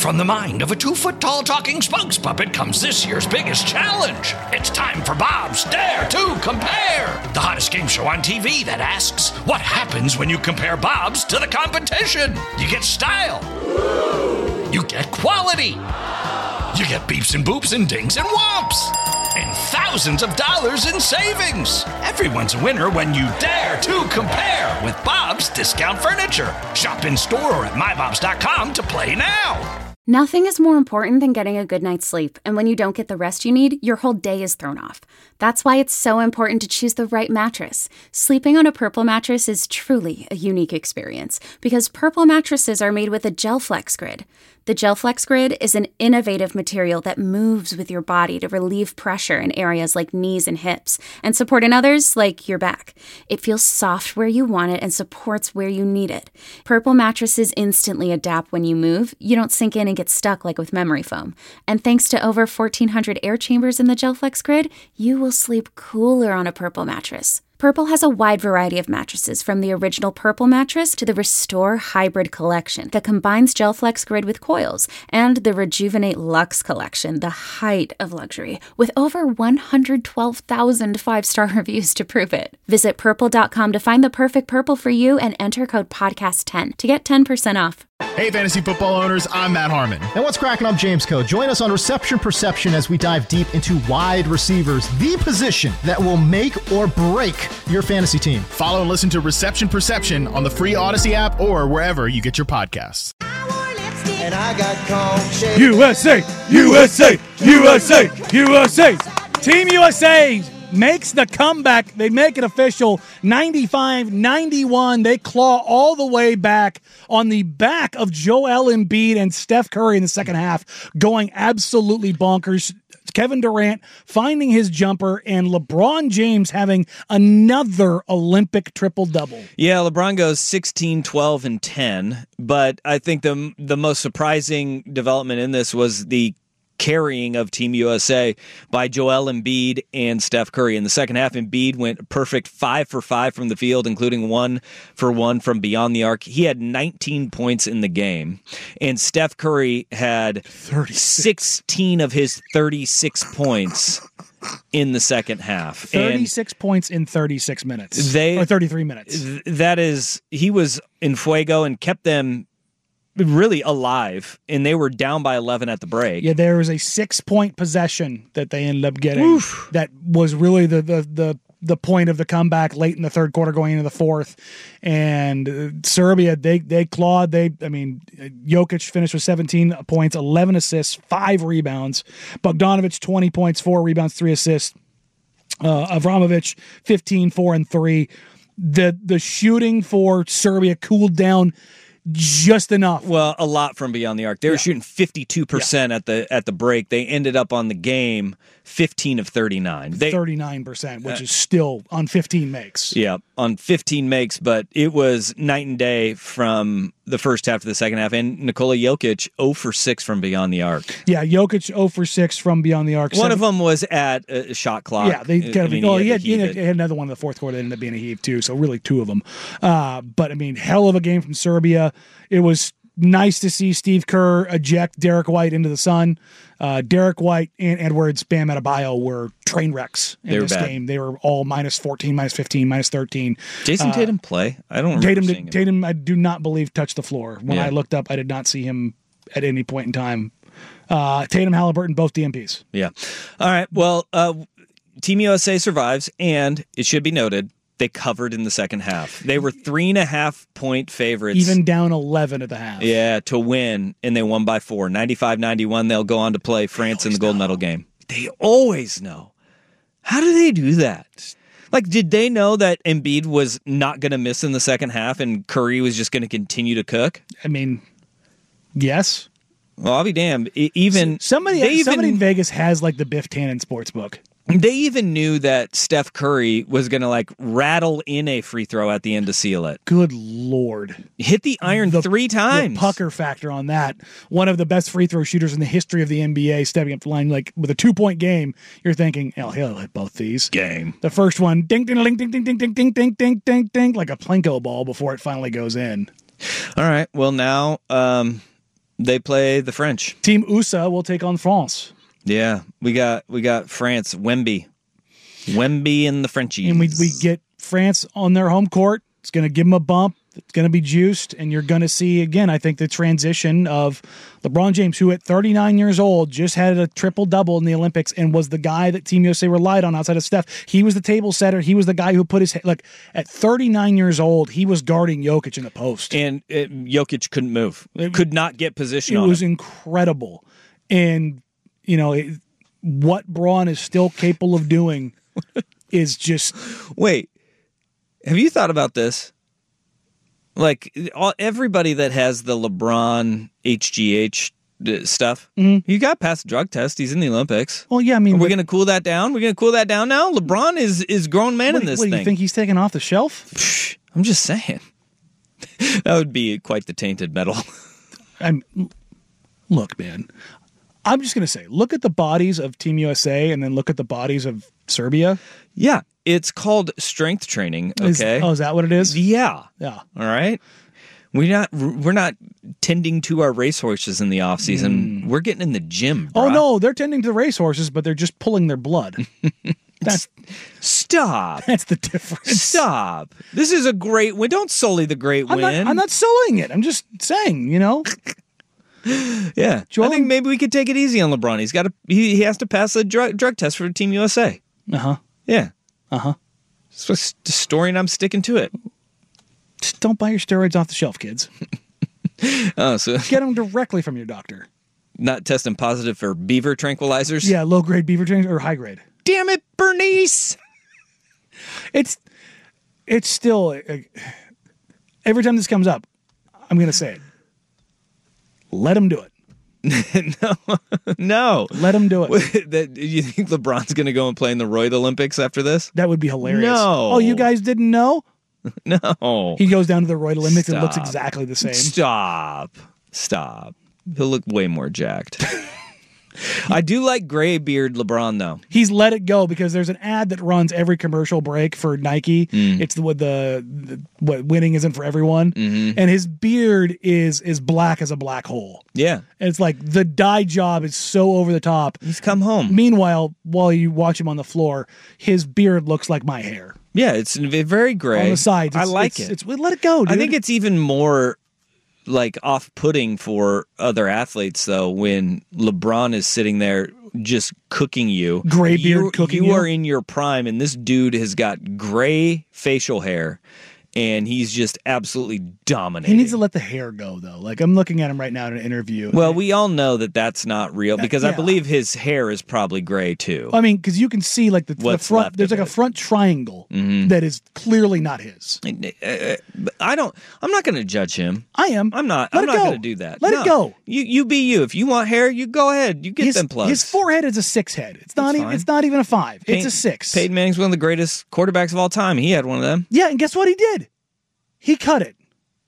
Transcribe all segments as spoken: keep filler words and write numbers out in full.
From the mind of a two-foot-tall talking spokes puppet comes this year's biggest challenge. It's time for Bob's Dare to Compare, the hottest game show on T V that asks, what happens when you compare Bobs to the competition? You get style. You get quality. You get beeps and boops and dings and whomps. And thousands of dollars in savings. Everyone's a winner when you dare to compare with Bob's Discount Furniture. Shop in store or at my bobs dot com to play now. Nothing is more important than getting a good night's sleep, and when you don't get the rest you need, your whole day is thrown off. That's why it's so important to choose the right mattress. Sleeping on a Purple mattress is truly a unique experience, because Purple mattresses are made with a GelFlex Grid. The GelFlex Grid is an innovative material that moves with your body to relieve pressure in areas like knees and hips, and support in others like your back. It feels soft where you want it and supports where you need it. Purple mattresses instantly adapt when you move. You don't sink in and get stuck like with memory foam. And thanks to over fourteen hundred air chambers in the GelFlex Grid, you will sleep cooler on a Purple mattress. Purple has a wide variety of mattresses, from the original Purple mattress to the Restore Hybrid collection that combines GelFlex Grid with coils, and the Rejuvenate Luxe collection, the height of luxury, with over one hundred twelve thousand five-star reviews to prove it. Visit purple dot com to find the perfect Purple for you and enter code podcast ten to get ten percent off. Hey, fantasy football owners, I'm Matt Harmon. And what's cracking? I'm James Coe. Join us on Reception Perception as we dive deep into wide receivers, the position that will make or break your fantasy team. Follow and listen to Reception Perception on the free Odyssey app or wherever you get your podcasts. And I got U S A, U S A, U S A, U S A. Team U S A makes the comeback. They make it official. ninety-five ninety-one. They claw all the way back on the back of Joel Embiid and Steph Curry in the second half, going absolutely bonkers. Kevin Durant finding his jumper, and LeBron James having another Olympic triple-double. Yeah, LeBron goes sixteen, twelve, and ten, but I think the the most surprising development in this was the carrying of Team U S A by Joel Embiid and Steph Curry. In the second half, Embiid went perfect five for five from the field, including one for one from beyond the arc. He had nineteen points in the game, and Steph Curry had thirty-six. sixteen of his thirty-six points in the second half. thirty-six and points in thirty-six minutes. They, or thirty-three minutes. That is, he was in fuego and kept them really alive, and they were down by eleven at the break. Yeah, there was a six-point possession that they ended up getting. Oof. That was really the, the the the point of the comeback late in the third quarter, going into the fourth. And uh, Serbia, they they clawed. They, I mean, Jokic finished with seventeen points, eleven assists, five rebounds. Bogdanovic, twenty points, four rebounds, three assists. Uh, Avramovic, fifteen, four, and three. The the shooting for Serbia cooled down just enough. Well, a lot from beyond the arc. They were yeah. shooting fifty-two percent yeah. at the at the break. They ended up on the game fifteen of thirty-nine. They, thirty-nine percent, which uh, is still on fifteen makes. Yeah, on fifteen makes, but it was night and day from the first half to the second half. And Nikola Jokic, zero for six from beyond the arc. Yeah, Jokic, zero for six from beyond the arc. One Seven. of them was at a shot clock. Yeah, they kind of, I mean, oh, he, had, he, had, he had another one in the fourth quarter that ended up being a heave, too. So really two of them. Uh, but, I mean, hell of a game from Serbia. It was nice to see Steve Kerr eject Derek White into the sun. Uh, Derek White and Edwards, Bam Adebayo were train wrecks in they this bad. game. They were all minus fourteen, minus fifteen, minus thirteen. Jason uh, Tatum play? I don't remember Tatum, seeing did, him. Tatum, I do not believe, touched the floor. When yeah. I looked up, I did not see him at any point in time. Uh, Tatum, Halliburton, both D M Ps. Yeah. All right. Well, uh, Team U S A survives, and it should be noted, they covered in the second half. They were three and a half point favorites. Even down eleven at the half. Yeah, to win, and they won by four. ninety-five ninety-one, they'll go on to play France in the gold know. medal game. They always know. How do they do that? Like, did they know that Embiid was not going to miss in the second half and Curry was just going to continue to cook? I mean, yes. Well, I'll be damned. Even somebody, they somebody even, in Vegas has like the Biff Tannen sportsbook. They even knew that Steph Curry was going to like rattle in a free throw at the end to seal it. Good Lord. Hit the iron the, three times. The pucker factor on that. One of the best free throw shooters in the history of the N B A, stepping up the line like with a two-point game. You're thinking, oh, he'll hit both these. Game. The first one, ding, ding, ding, ding, ding, ding, ding, ding, ding, ding, ding, ding, like a Plinko ball before it finally goes in. All right. Well, now... Um, They play the French. Team U S A will take on France. Yeah, we got we got France, Wemby. Wemby and the Frenchies. And we, we get France on their home court. It's going to give them a bump. It's going to be juiced, and you're going to see, again, I think, the transition of LeBron James, who at thirty-nine years old just had a triple-double in the Olympics and was the guy that Team U S A relied on outside of Steph. He was the table setter. He was the guy who put his – like, at thirty-nine years old, he was guarding Jokic in the post. And it, Jokic couldn't move. It, could not get position it on It was him. incredible. And, you know, it, what Braun is still capable of doing is just – Wait. Have you thought about this? Like, all, everybody that has the LeBron H G H stuff, mm-hmm. he got past the drug test. He's in the Olympics. Well, yeah, I mean... Are we going to cool that down? We're going to cool that down now? LeBron is is grown man what, in this what, thing. You think he's taken off the shelf? Psh, I'm just saying. That would be quite the tainted metal. I'm, look, man, I'm just going to say, look at the bodies of Team U S A and then look at the bodies of Serbia. Yeah, it's called strength training, okay? Is, oh, is that what it is? Yeah. Yeah. All right. We're not we're not tending to our racehorses in the off season. Mm. We're getting in the gym, bro. Oh no, they're tending to the racehorses, but they're just pulling their blood. That's stop. That's the difference. Stop. This is a great win. Don't sully the great I'm win. Not, I'm not sullying it. I'm just saying, you know. Yeah, Joel, I think maybe we could take it easy on LeBron. He's got to. He, he has to pass a drug drug test for Team U S A. Uh huh. Yeah. Uh huh. So it's the story, and I'm sticking to it. Just don't buy your steroids off the shelf, kids. Oh, so get them directly from your doctor. Not testing positive for beaver tranquilizers. Yeah, low grade beaver tranquilizers or high grade. Damn it, Bernice! It's it's still uh, every time this comes up, I'm gonna say it. Let him do it. no, no. Let him do it. that, you think LeBron's going to go and play in the Royd Olympics after this? That would be hilarious. No. Oh, you guys didn't know? No. He goes down to the Royd Olympics Stop. and looks exactly the same. Stop. Stop. He'll look way more jacked. I do like gray beard LeBron, though. He's let it go because there's an ad that runs every commercial break for Nike. Mm. It's the, what the, the what winning isn't for everyone, mm-hmm. and his beard is is black as a black hole. Yeah, and it's like the dye job is so over the top. He's come home. Meanwhile, while you watch him on the floor, his beard looks like my hair. Yeah, it's very gray on the sides. I It's, like it's, it. It's, it's let it go, dude. I think it's even more like off-putting for other athletes, though, when LeBron is sitting there just cooking you. Gray beard you, cooking you. you? are in your prime, and this dude has got gray facial hair, and he's just absolutely dominating. He needs to let the hair go, though. Like, I'm looking at him right now in an interview. Well, we all know that that's not real because yeah. I believe his hair is probably gray, too. I mean, because you can see, like, the, the front, there's like it. a front triangle mm-hmm. that is clearly not his. I don't, I'm not going to judge him. I am. I'm not. Let I'm it not go. going to do that. Let no. it go. You, you be you. If you want hair, you go ahead. You get his, them plugs. His forehead is a six head. It's not That's even. fine. It's not even a five. Peyton, it's a six. Peyton Manning's one of the greatest quarterbacks of all time. He had one of them. Yeah, and guess what he did? He cut it.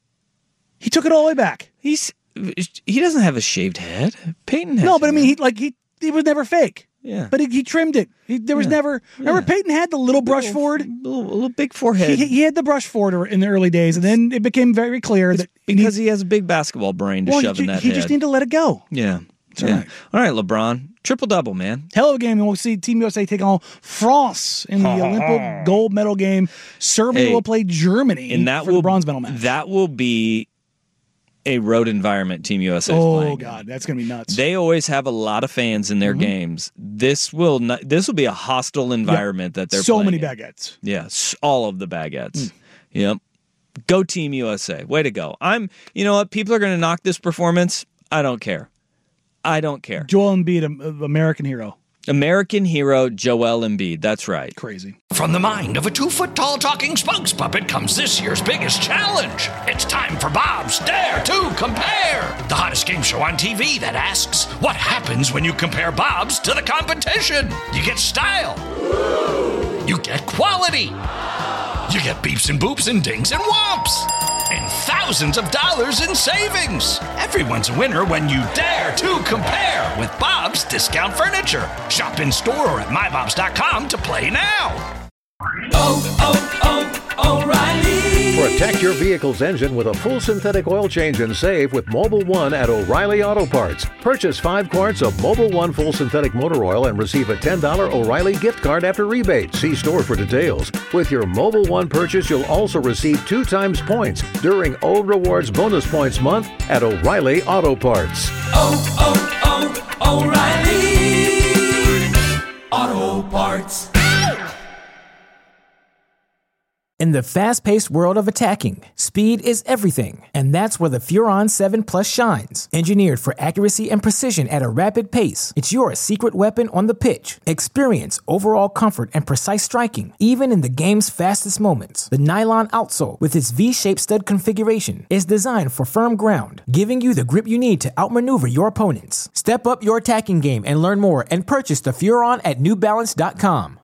He took it all the way back. He's he doesn't have a shaved head. Peyton has no, but hair. I mean, he like he he was never fake. Yeah, but he, he trimmed it. He, there was yeah. never. Remember, yeah. Peyton had the little brush little, forward, little, little big forehead. He, he had the brush forward in the early days, and then it became very clear it's that because he, he has a big basketball brain to well, shove he, in that he head. just need to let it go. Yeah, That's yeah. right. All right, LeBron, triple double, man. Hell of a game, and we'll see Team U S A take on France in the Olympic gold medal game. Serbia hey, will play Germany and that for will, the bronze medal match. That will be a road environment Team U S A is oh, playing. Oh God, that's gonna be nuts. They always have a lot of fans in their mm-hmm. games. This will not, this will be a hostile environment yep. that they're so playing many in. baguettes. Yes, all of the baguettes. Mm. Yep. Go Team U S A. Way to go. I'm. You know what? People are going to knock this performance. I don't care. I don't care. Joel Embiid, um, American hero. American hero Joel Embiid. That's right. Crazy. From the mind of a two-foot-tall talking spokes puppet comes this year's biggest challenge. It's time for Bob's Dare to Compare, the hottest game show on T V that asks, what happens when you compare Bob's to the competition? You get style. You get quality. You get beeps and boops and dings and whomps. And thousands of dollars in savings. Everyone's a winner when you dare to compare with Bob's Discount Furniture. Shop in store or at my bobs dot com to play now. Oh, oh, oh, O'Reilly Protect your vehicle's engine with a full synthetic oil change and save with Mobil one at O'Reilly Auto Parts. Purchase five quarts of Mobil one full synthetic motor oil and receive a ten dollars O'Reilly gift card after rebate. See store for details. With your Mobil one purchase, you'll also receive two times points during O Rewards Bonus Points Month at O'Reilly Auto Parts. Oh, oh, oh, O'Reilly Auto Parts. In the fast-paced world of attacking, speed is everything, and that's where the Furon seven Plus shines. Engineered for accuracy and precision at a rapid pace, it's your secret weapon on the pitch. Experience overall comfort and precise striking, even in the game's fastest moments. The nylon outsole, with its V-shaped stud configuration, is designed for firm ground, giving you the grip you need to outmaneuver your opponents. Step up your attacking game and learn more and purchase the Furon at New Balance dot com.